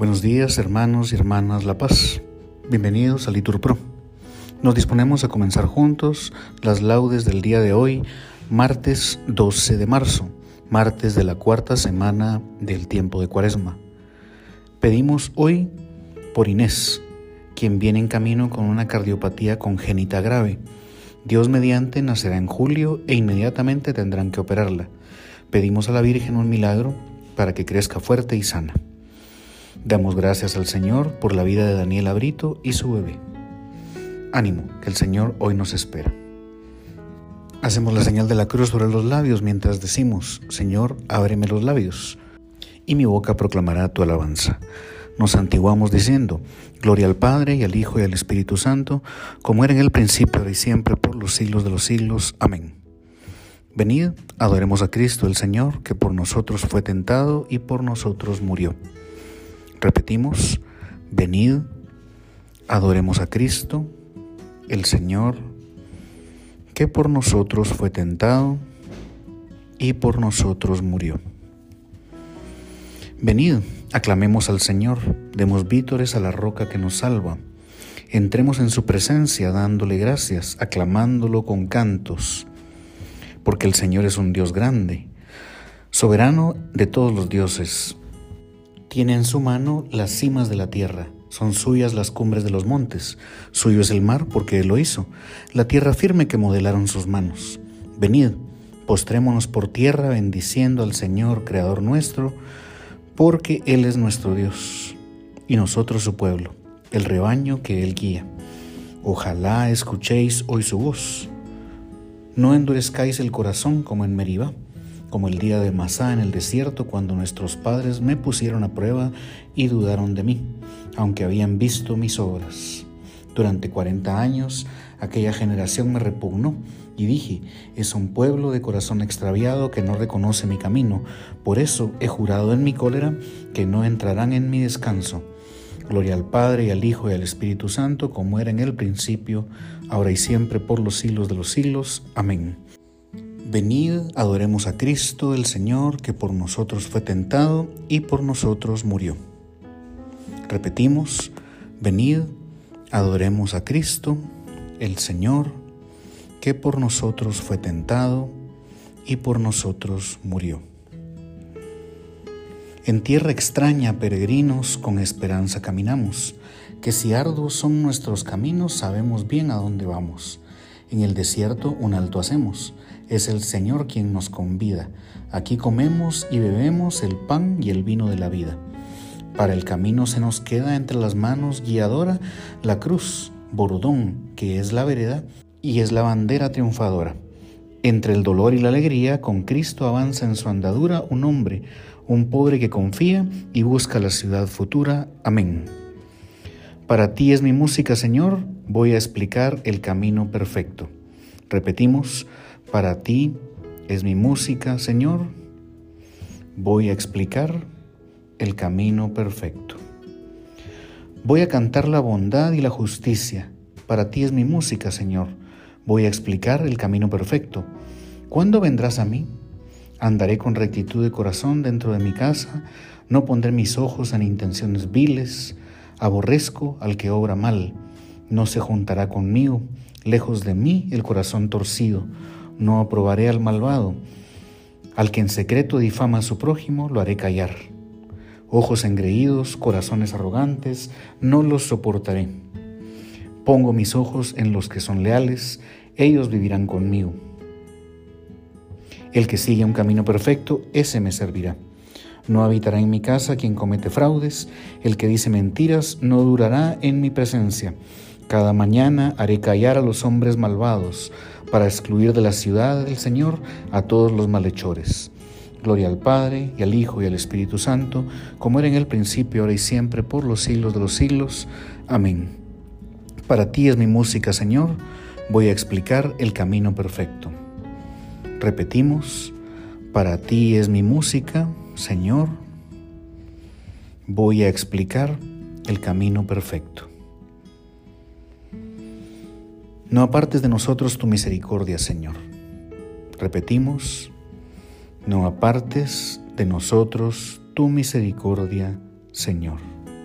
Buenos días, hermanos y hermanas La Paz. Bienvenidos a LiturPro. Nos disponemos a comenzar juntos las laudes del día de hoy, martes 12 de marzo, martes de la cuarta semana del tiempo de Cuaresma. Pedimos hoy por Inés, quien viene en camino con una cardiopatía congénita grave. Dios mediante nacerá en julio e inmediatamente tendrán que operarla. Pedimos a la Virgen un milagro para que crezca fuerte y sana. Damos gracias al Señor por la vida de Daniela Brito y su bebé. Ánimo, que el Señor hoy nos espera. Hacemos la señal de la cruz sobre los labios mientras decimos: Señor, ábreme los labios, y mi boca proclamará tu alabanza. Nos santiguamos diciendo: Gloria al Padre, y al Hijo, y al Espíritu Santo, como era en el principio, ahora y siempre, por los siglos de los siglos. Amén. Venid, adoremos a Cristo el Señor, que por nosotros fue tentado y por nosotros murió. Repetimos: venid, adoremos a Cristo, el Señor, que por nosotros fue tentado y por nosotros murió. Venid, aclamemos al Señor, demos vítores a la roca que nos salva. Entremos en su presencia dándole gracias, aclamándolo con cantos, porque el Señor es un Dios grande, soberano de todos los dioses. Tiene en su mano las cimas de la tierra, son suyas las cumbres de los montes, suyo es el mar porque Él lo hizo, la tierra firme que modelaron sus manos. Venid, postrémonos por tierra bendiciendo al Señor, Creador nuestro, porque Él es nuestro Dios, y nosotros su pueblo, el rebaño que Él guía. Ojalá escuchéis hoy su voz. No endurezcáis el corazón como en Meribá, como el día de Masá en el desierto, cuando nuestros padres me pusieron a prueba y dudaron de mí, aunque habían visto mis obras. Durante 40 años aquella generación me repugnó, y dije: es un pueblo de corazón extraviado que no reconoce mi camino. Por eso he jurado en mi cólera que no entrarán en mi descanso. Gloria al Padre, y al Hijo, y al Espíritu Santo, como era en el principio, ahora y siempre, por los siglos de los siglos. Amén. Venid, adoremos a Cristo, el Señor, que por nosotros fue tentado y por nosotros murió. Repetimos: venid, adoremos a Cristo, el Señor, que por nosotros fue tentado y por nosotros murió. En tierra extraña, peregrinos, con esperanza caminamos, que si arduos son nuestros caminos, sabemos bien a dónde vamos. En el desierto un alto hacemos, es el Señor quien nos convida. Aquí comemos y bebemos el pan y el vino de la vida. Para el camino se nos queda entre las manos guiadora la cruz, bordón, que es la vereda y es la bandera triunfadora. Entre el dolor y la alegría, con Cristo avanza en su andadura un hombre, un pobre que confía y busca la ciudad futura. Amén. Para ti es mi música, Señor, voy a explicar el camino perfecto. Repetimos: para ti es mi música, Señor, voy a explicar el camino perfecto. Voy a cantar la bondad y la justicia. Para ti es mi música, Señor, voy a explicar el camino perfecto. ¿Cuándo vendrás a mí? Andaré con rectitud de corazón dentro de mi casa, no pondré mis ojos en intenciones viles. Aborrezco al que obra mal, no se juntará conmigo, lejos de mí el corazón torcido. No aprobaré al malvado, al que en secreto difama a su prójimo, lo haré callar. Ojos engreídos, corazones arrogantes, no los soportaré. Pongo mis ojos en los que son leales, ellos vivirán conmigo. El que sigue un camino perfecto, ese me servirá. No habitará en mi casa quien comete fraudes, el que dice mentiras no durará en mi presencia. Cada mañana haré callar a los hombres malvados, para excluir de la ciudad del Señor a todos los malhechores. Gloria al Padre, y al Hijo, y al Espíritu Santo, como era en el principio, ahora y siempre, por los siglos de los siglos. Amén. Para ti es mi música, Señor, voy a explicar el camino perfecto. Repetimos: para ti es mi música, Señor, voy a explicar el camino perfecto. No apartes de nosotros tu misericordia, Señor. Repetimos: no apartes de nosotros tu misericordia, Señor.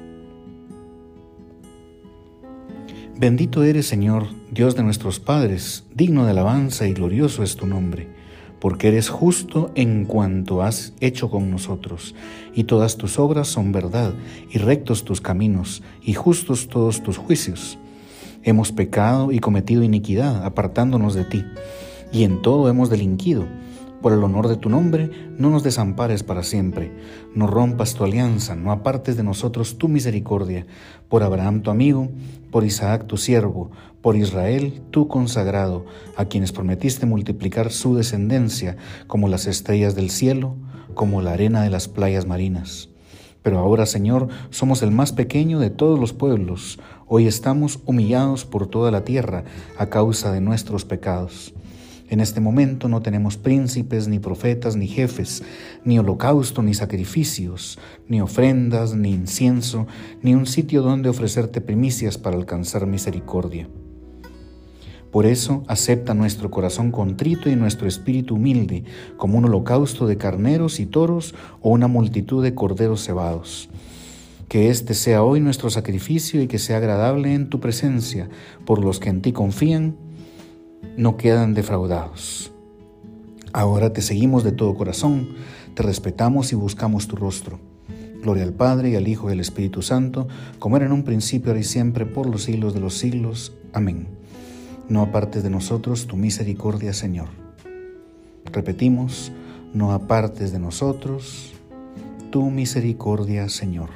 Bendito eres, Señor, Dios de nuestros padres, digno de alabanza y glorioso es tu nombre, porque eres justo en cuanto has hecho con nosotros, y todas tus obras son verdad, y rectos tus caminos, y justos todos tus juicios. Hemos pecado y cometido iniquidad, apartándonos de ti, y en todo hemos delinquido. Por el honor de tu nombre, no nos desampares para siempre. No rompas tu alianza, no apartes de nosotros tu misericordia. Por Abraham tu amigo, por Isaac tu siervo, por Israel tu consagrado, a quienes prometiste multiplicar su descendencia como las estrellas del cielo, como la arena de las playas marinas. Pero ahora, Señor, somos el más pequeño de todos los pueblos. Hoy estamos humillados por toda la tierra a causa de nuestros pecados. En este momento no tenemos príncipes, ni profetas, ni jefes, ni holocausto, ni sacrificios, ni ofrendas, ni incienso, ni un sitio donde ofrecerte primicias para alcanzar misericordia. Por eso, acepta nuestro corazón contrito y nuestro espíritu humilde, como un holocausto de carneros y toros o una multitud de corderos cebados. Que este sea hoy nuestro sacrificio y que sea agradable en tu presencia, por los que en ti confían, no quedan defraudados. Ahora te seguimos de todo corazón, te respetamos y buscamos tu rostro. Gloria al Padre, y al Hijo, y al Espíritu Santo, como era en un principio, ahora y siempre, por los siglos de los siglos. Amén. No apartes de nosotros tu misericordia, Señor. Repetimos, no apartes de nosotros tu misericordia, Señor.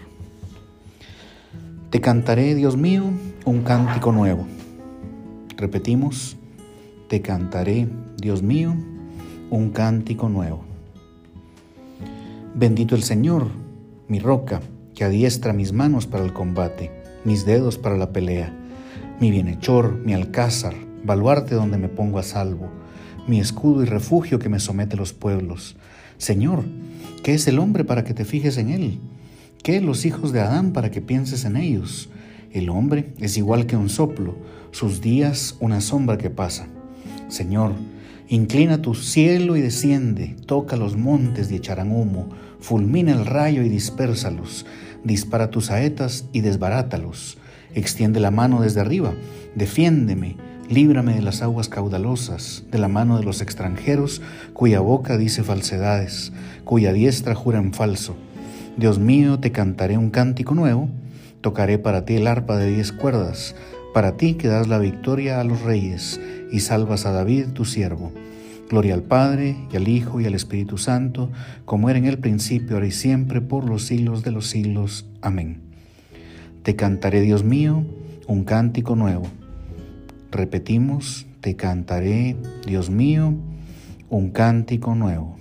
Te cantaré, Dios mío, un cántico nuevo. Repetimos, te cantaré, Dios mío, un cántico nuevo. Bendito el Señor, mi roca, que adiestra mis manos para el combate, mis dedos para la pelea, mi bienhechor, mi alcázar, baluarte donde me pongo a salvo, mi escudo y refugio que me somete los pueblos. Señor, ¿qué es el hombre para que te fijes en él? ¿Qué los hijos de Adán para que pienses en ellos? El hombre es igual que un soplo, sus días una sombra que pasa. Señor, inclina tu cielo y desciende, toca los montes y echarán humo, fulmina el rayo y dispérsalos, dispara tus saetas y desbarátalos, extiende la mano desde arriba, defiéndeme, líbrame de las aguas caudalosas, de la mano de los extranjeros, cuya boca dice falsedades, cuya diestra jura en falso. Dios mío, te cantaré un cántico nuevo, tocaré para ti el arpa de 10 cuerdas, para ti que das la victoria a los reyes y salvas a David tu siervo. Gloria al Padre, y al Hijo, y al Espíritu Santo, como era en el principio, ahora y siempre, por los siglos de los siglos. Amén. Te cantaré, Dios mío, un cántico nuevo. Repetimos, te cantaré, Dios mío, un cántico nuevo.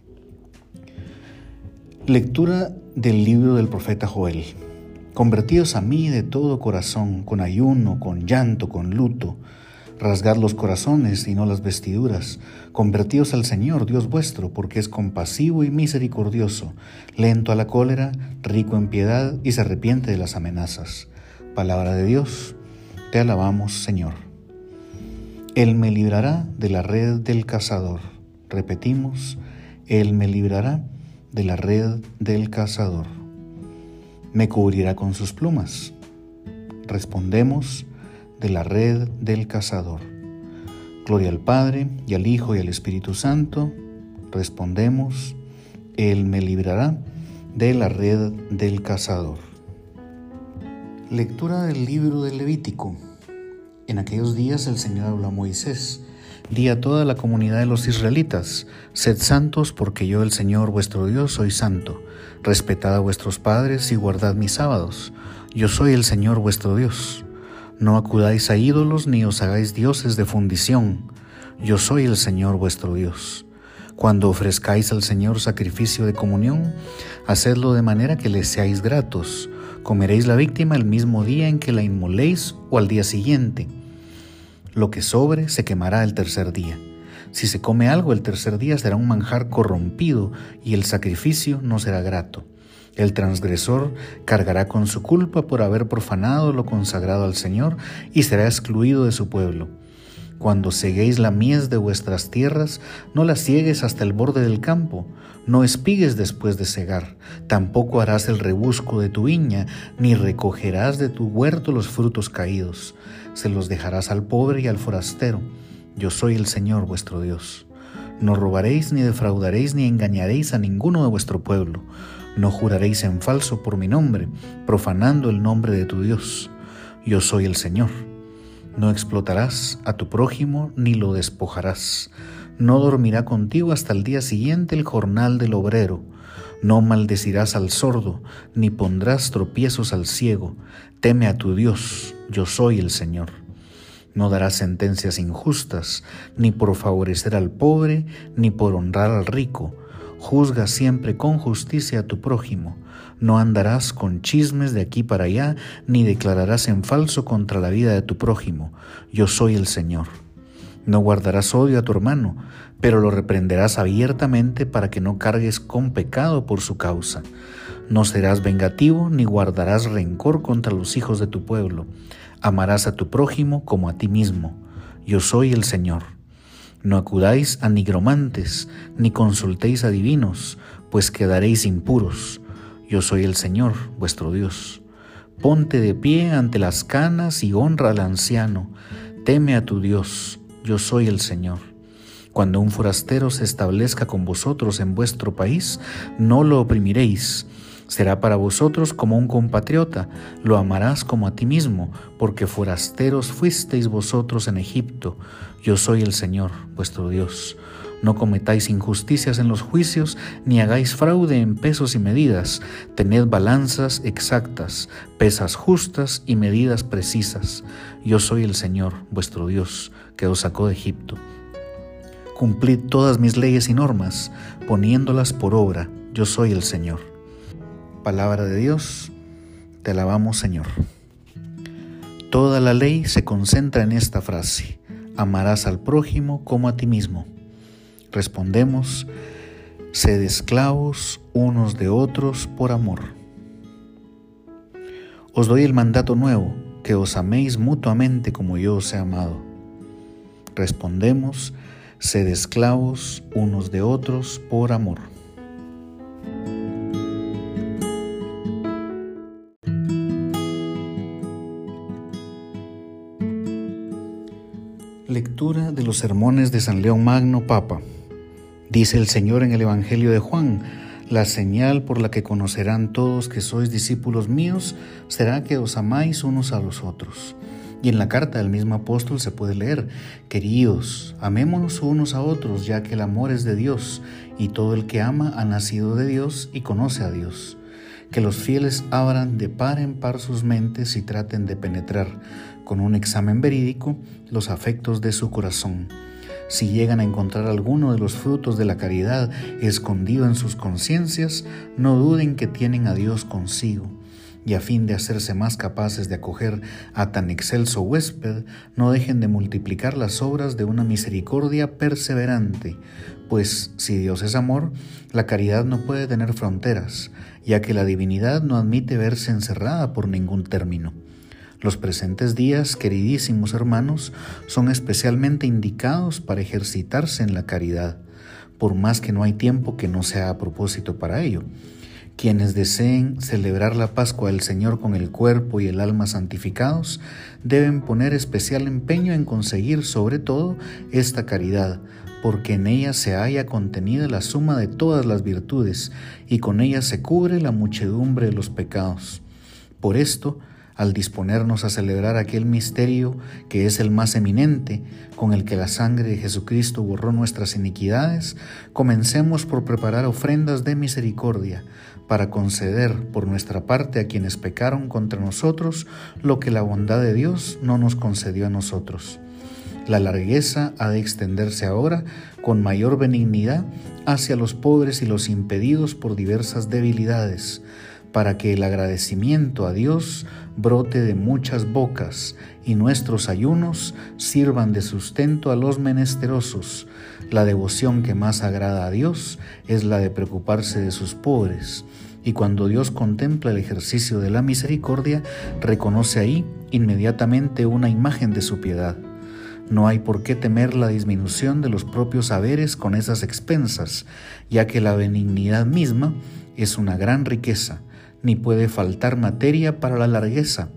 Lectura del libro del profeta Joel. Convertíos a mí de todo corazón, con ayuno, con llanto, con luto. Rasgad los corazones y no las vestiduras. Convertíos al Señor, Dios vuestro, porque es compasivo y misericordioso, lento a la cólera, rico en piedad y se arrepiente de las amenazas. Palabra de Dios, te alabamos, Señor. Él me librará de la red del cazador. Repetimos, Él me librará de la red del cazador. Me cubrirá con sus plumas. Respondemos, de la red del cazador. Gloria al Padre, y al Hijo, y al Espíritu Santo. Respondemos, Él me librará de la red del cazador. Lectura del libro del Levítico. En aquellos días el Señor habló a Moisés. Di a toda la comunidad de los israelitas: sed santos, porque yo, el Señor vuestro Dios, soy santo. Respetad a vuestros padres y guardad mis sábados. Yo soy el Señor vuestro Dios. No acudáis a ídolos ni os hagáis dioses de fundición. Yo soy el Señor vuestro Dios. Cuando ofrezcáis al Señor sacrificio de comunión, hacedlo de manera que le seáis gratos. Comeréis la víctima el mismo día en que la inmoléis o al día siguiente. Lo que sobre se quemará el tercer día. Si se come algo el tercer día será un manjar corrompido y el sacrificio no será grato. El transgresor cargará con su culpa por haber profanado lo consagrado al Señor y será excluido de su pueblo. Cuando seguéis la mies de vuestras tierras, no la ciegues hasta el borde del campo, no espigues después de segar, tampoco harás el rebusco de tu viña, ni recogerás de tu huerto los frutos caídos. se los dejarás al pobre y al forastero. Yo soy el Señor vuestro Dios. No robaréis, ni defraudaréis, ni engañaréis a ninguno de vuestro pueblo. No juraréis en falso por mi nombre, profanando el nombre de tu Dios. Yo soy el Señor. No explotarás a tu prójimo, ni lo despojarás. No dormirá contigo hasta el día siguiente el jornal del obrero. No maldecirás al sordo, ni pondrás tropiezos al ciego. Teme a tu Dios, yo soy el Señor. No darás sentencias injustas, ni por favorecer al pobre, ni por honrar al rico. Juzga siempre con justicia a tu prójimo. No andarás con chismes de aquí para allá, ni declararás en falso contra la vida de tu prójimo. Yo soy el Señor. No guardarás odio a tu hermano, pero lo reprenderás abiertamente para que no cargues con pecado por su causa. No serás vengativo, ni guardarás rencor contra los hijos de tu pueblo. Amarás a tu prójimo como a ti mismo. Yo soy el Señor. No acudáis a nigromantes, ni consultéis a divinos, pues quedaréis impuros. Yo soy el Señor, vuestro Dios. Ponte de pie ante las canas y honra al anciano. Teme a tu Dios, yo soy el Señor. Cuando un forastero se establezca con vosotros en vuestro país, no lo oprimiréis. Será para vosotros como un compatriota, lo amarás como a ti mismo, porque forasteros fuisteis vosotros en Egipto. Yo soy el Señor, vuestro Dios. No cometáis injusticias en los juicios, ni hagáis fraude en pesos y medidas. Tened balanzas exactas, pesas justas y medidas precisas. Yo soy el Señor, vuestro Dios, que os sacó de Egipto. Cumplid todas mis leyes y normas, poniéndolas por obra. Yo soy el Señor. Palabra de Dios, te alabamos, Señor. Toda la ley se concentra en esta frase: amarás al prójimo como a ti mismo. Respondemos: sed esclavos unos de otros por amor. Os doy el mandato nuevo, que os améis mutuamente como yo os he amado. Respondemos: sed esclavos unos de otros por amor. Lectura de los sermones de San León Magno, Papa. Dice el Señor en el Evangelio de Juan: la señal por la que conocerán todos que sois discípulos míos será que os amáis unos a los otros. Y en la carta del mismo apóstol se puede leer: queridos, amémonos unos a otros, ya que el amor es de Dios, y todo el que ama ha nacido de Dios y conoce a Dios. Que los fieles abran de par en par sus mentes y traten de penetrar, con un examen verídico, los afectos de su corazón. Si llegan a encontrar alguno de los frutos de la caridad escondido en sus conciencias, no duden que tienen a Dios consigo. Y a fin de hacerse más capaces de acoger a tan excelso huésped, no dejen de multiplicar las obras de una misericordia perseverante, pues si Dios es amor, la caridad no puede tener fronteras, ya que la divinidad no admite verse encerrada por ningún término. Los presentes días, queridísimos hermanos, son especialmente indicados para ejercitarse en la caridad, por más que no hay tiempo que no sea a propósito para ello. Quienes deseen celebrar la Pascua del Señor con el cuerpo y el alma santificados, deben poner especial empeño en conseguir sobre todo esta caridad, porque en ella se halla contenida la suma de todas las virtudes, y con ella se cubre la muchedumbre de los pecados. Por esto, al disponernos a celebrar aquel misterio que es el más eminente, con el que la sangre de Jesucristo borró nuestras iniquidades, comencemos por preparar ofrendas de misericordia, para conceder por nuestra parte a quienes pecaron contra nosotros lo que la bondad de Dios no nos concedió a nosotros. La largueza ha de extenderse ahora con mayor benignidad hacia los pobres y los impedidos por diversas debilidades, para que el agradecimiento a Dios brote de muchas bocas y nuestros ayunos sirvan de sustento a los menesterosos. La devoción que más agrada a Dios es la de preocuparse de sus pobres, y cuando Dios contempla el ejercicio de la misericordia, reconoce ahí inmediatamente una imagen de su piedad. No hay por qué temer la disminución de los propios haberes con esas expensas, ya que la benignidad misma es una gran riqueza, ni puede faltar materia para la largueza,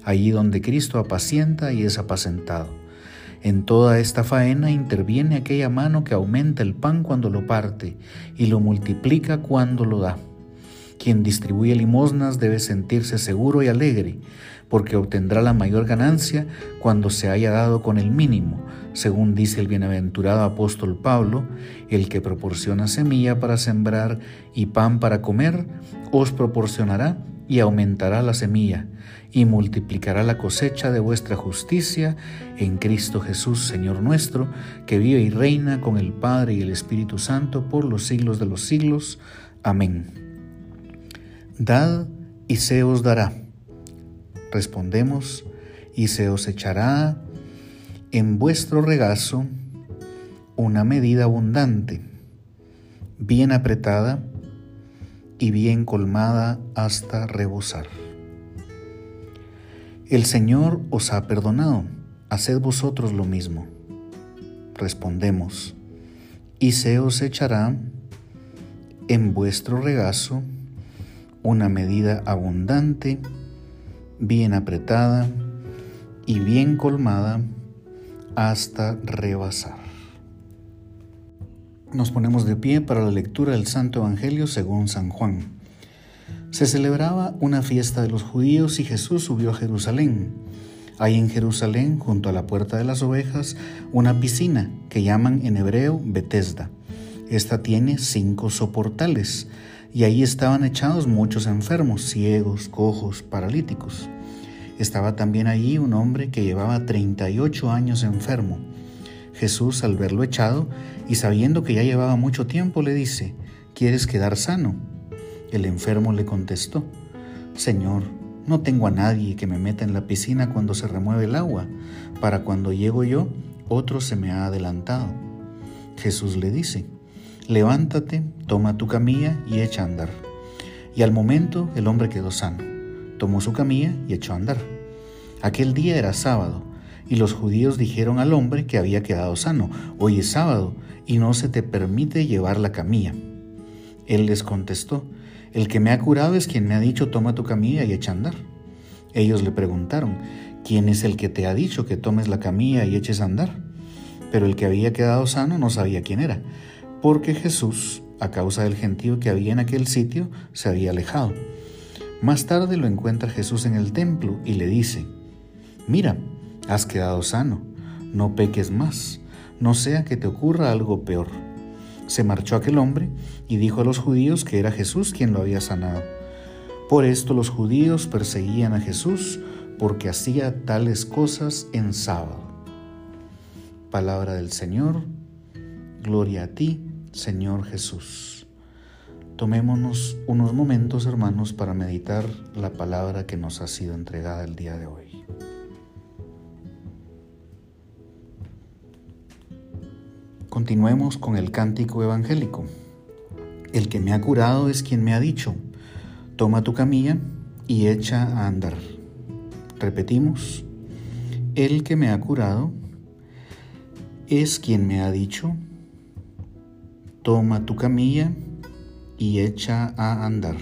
allí donde Cristo apacienta y es apacentado. En toda esta faena interviene aquella mano que aumenta el pan cuando lo parte y lo multiplica cuando lo da. Quien distribuye limosnas debe sentirse seguro y alegre, porque obtendrá la mayor ganancia cuando se haya dado con el mínimo, según dice el bienaventurado apóstol Pablo: el que proporciona semilla para sembrar y pan para comer, os proporcionará y aumentará la semilla, y multiplicará la cosecha de vuestra justicia en Cristo Jesús, Señor nuestro, que vive y reina con el Padre y el Espíritu Santo por los siglos de los siglos. Amén. Dad y se os dará. Respondemos: y se os echará en vuestro regazo una medida abundante, bien apretada y bien colmada hasta rebosar. El Señor os ha perdonado, haced vosotros lo mismo. Respondemos: y se os echará en vuestro regazo una medida abundante, bien apretada y bien colmada hasta rebasar. Nos ponemos de pie para la lectura del Santo Evangelio según San Juan. Se celebraba una fiesta de los judíos y Jesús subió a Jerusalén. Hay en Jerusalén, junto a la Puerta de las Ovejas, una piscina que llaman en hebreo Betesda. Esta tiene 5 soportales, y ahí estaban echados muchos enfermos, ciegos, cojos, paralíticos. Estaba también allí un hombre que llevaba 38 años enfermo. Jesús, al verlo echado y sabiendo que ya llevaba mucho tiempo, le dice: ¿quieres quedar sano? El enfermo le contestó: Señor, no tengo a nadie que me meta en la piscina cuando se remueve el agua. Para cuando llego yo, otro se me ha adelantado. Jesús le dice: levántate, toma tu camilla y echa a andar. Y al momento el hombre quedó sano. Tomó su camilla y echó a andar. Aquel día era sábado, y los judíos dijeron al hombre que había quedado sano: hoy es sábado, y no se te permite llevar la camilla. Él les contestó: el que me ha curado es quien me ha dicho: toma tu camilla y echa a andar. Ellos le preguntaron: ¿quién es el que te ha dicho que tomes la camilla y eches a andar? Pero el que había quedado sano no sabía quién era, porque Jesús, a causa del gentío que había en aquel sitio, se había alejado. Más tarde lo encuentra Jesús en el templo y le dice: mira, has quedado sano, no peques más, no sea que te ocurra algo peor. Se marchó aquel hombre y dijo a los judíos que era Jesús quien lo había sanado. Por esto los judíos perseguían a Jesús porque hacía tales cosas en sábado. Palabra del Señor. Gloria a ti, Señor Jesús. Tomémonos unos momentos, hermanos, para meditar la palabra que nos ha sido entregada el día de hoy. Continuemos con el cántico evangélico. El que me ha curado es quien me ha dicho: toma tu camilla y echa a andar. Repetimos: el que me ha curado es quien me ha dicho: toma tu camilla y echa a andar.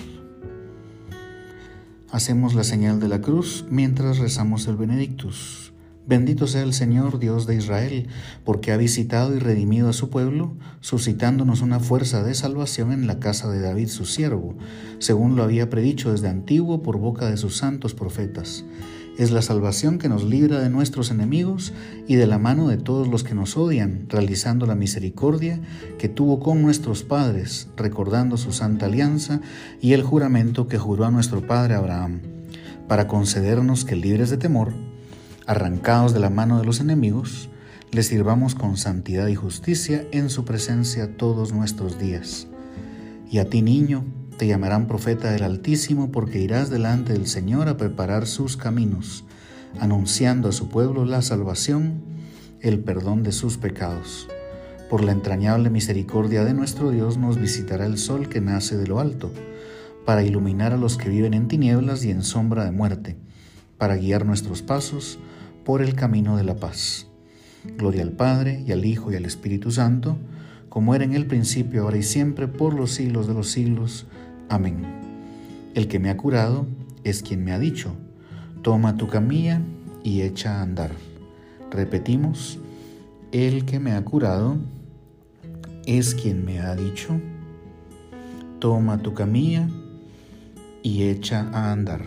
Hacemos la señal de la cruz mientras rezamos el Benedictus. Bendito sea el Señor, Dios de Israel, porque ha visitado y redimido a su pueblo, suscitándonos una fuerza de salvación en la casa de David su siervo, según lo había predicho desde antiguo por boca de sus santos profetas. Es la salvación que nos libra de nuestros enemigos y de la mano de todos los que nos odian, realizando la misericordia que tuvo con nuestros padres, recordando su santa alianza y el juramento que juró a nuestro padre Abraham, para concedernos que, libres de temor, arrancados de la mano de los enemigos, le sirvamos con santidad y justicia en su presencia todos nuestros días. Y a ti, niño, te llamarán profeta del Altísimo, porque irás delante del Señor a preparar sus caminos, anunciando a su pueblo la salvación, el perdón de sus pecados. Por la entrañable misericordia de nuestro Dios nos visitará el sol que nace de lo alto, para iluminar a los que viven en tinieblas y en sombra de muerte, para guiar nuestros pasos por el camino de la paz. Gloria al Padre, y al Hijo, y al Espíritu Santo, como era en el principio, ahora y siempre, por los siglos de los siglos. Amén. El que me ha curado es quien me ha dicho: Toma tu camilla y echa a andar. Repetimos, el que me ha curado es quien me ha dicho, toma tu camilla y echa a andar.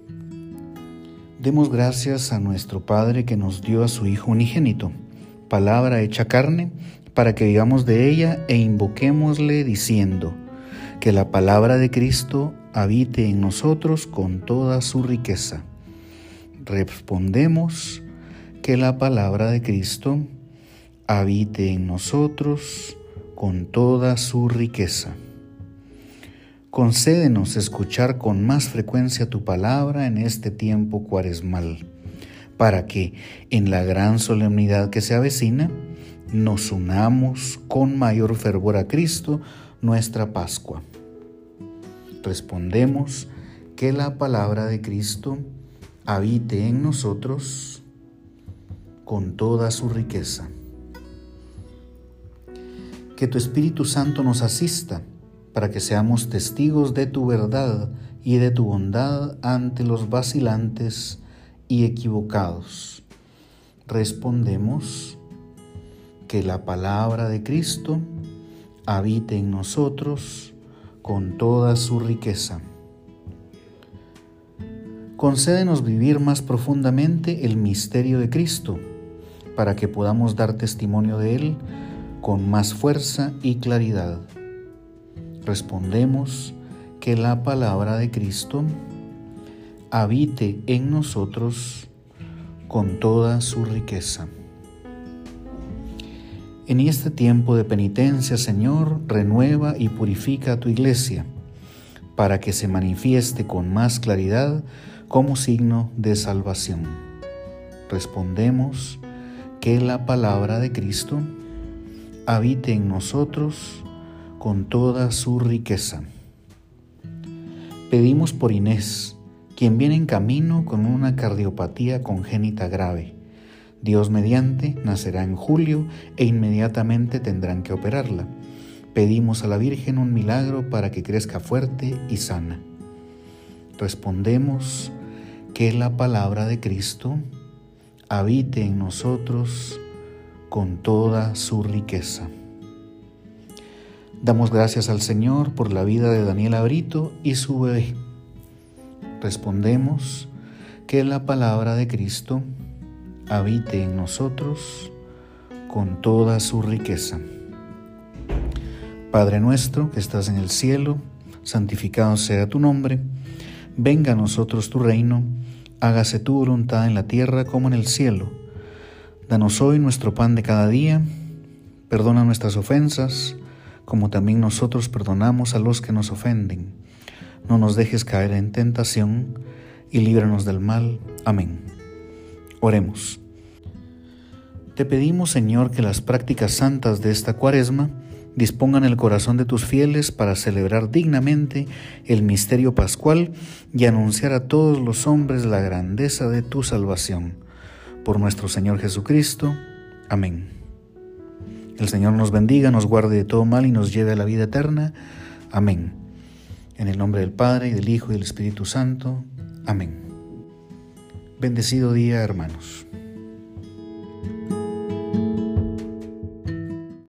Demos gracias a nuestro Padre que nos dio a su Hijo unigénito, palabra hecha carne, para que vivamos de ella e invoquémosle diciendo, que la palabra de Cristo habite en nosotros con toda su riqueza. Respondemos, que la palabra de Cristo habite en nosotros con toda su riqueza. Concédenos escuchar con más frecuencia tu palabra en este tiempo cuaresmal, para que, en la gran solemnidad que se avecina, nos unamos con mayor fervor a Cristo, nuestra Pascua. Respondemos, que la palabra de Cristo habite en nosotros con toda su riqueza. Que tu Espíritu Santo nos asista para que seamos testigos de tu verdad y de tu bondad ante los vacilantes y equivocados. Respondemos, que la palabra de Cristo habite en nosotros con toda su riqueza. Concédenos vivir más profundamente el misterio de Cristo, para que podamos dar testimonio de Él con más fuerza y claridad. Respondemos, que la palabra de Cristo habite en nosotros con toda su riqueza. En este tiempo de penitencia, Señor, renueva y purifica a tu Iglesia, para que se manifieste con más claridad como signo de salvación. Respondemos, que la palabra de Cristo habite en nosotros con toda su riqueza. Pedimos por Inés, quien viene en camino con una cardiopatía congénita grave. Dios mediante, nacerá en julio e inmediatamente tendrán que operarla. Pedimos a la Virgen un milagro para que crezca fuerte y sana. Respondemos, que la palabra de Cristo habite en nosotros con toda su riqueza. Damos gracias al Señor por la vida de Daniela Brito y su bebé. Respondemos, que la palabra de Cristo habite en nosotros con toda su riqueza. Padre nuestro que estás en el cielo, santificado sea tu nombre. Venga a nosotros tu reino, hágase tu voluntad en la tierra como en el cielo. Danos hoy nuestro pan de cada día, perdona nuestras ofensas, como también nosotros perdonamos a los que nos ofenden. No nos dejes caer en tentación, y líbranos del mal. Amén. Oremos. Te pedimos, Señor, que las prácticas santas de esta Cuaresma dispongan el corazón de tus fieles para celebrar dignamente el misterio pascual y anunciar a todos los hombres la grandeza de tu salvación. Por nuestro Señor Jesucristo. Amén. El Señor nos bendiga, nos guarde de todo mal y nos lleve a la vida eterna. Amén. En el nombre del Padre, y del Hijo, y del Espíritu Santo. Amén. Bendecido día, hermanos.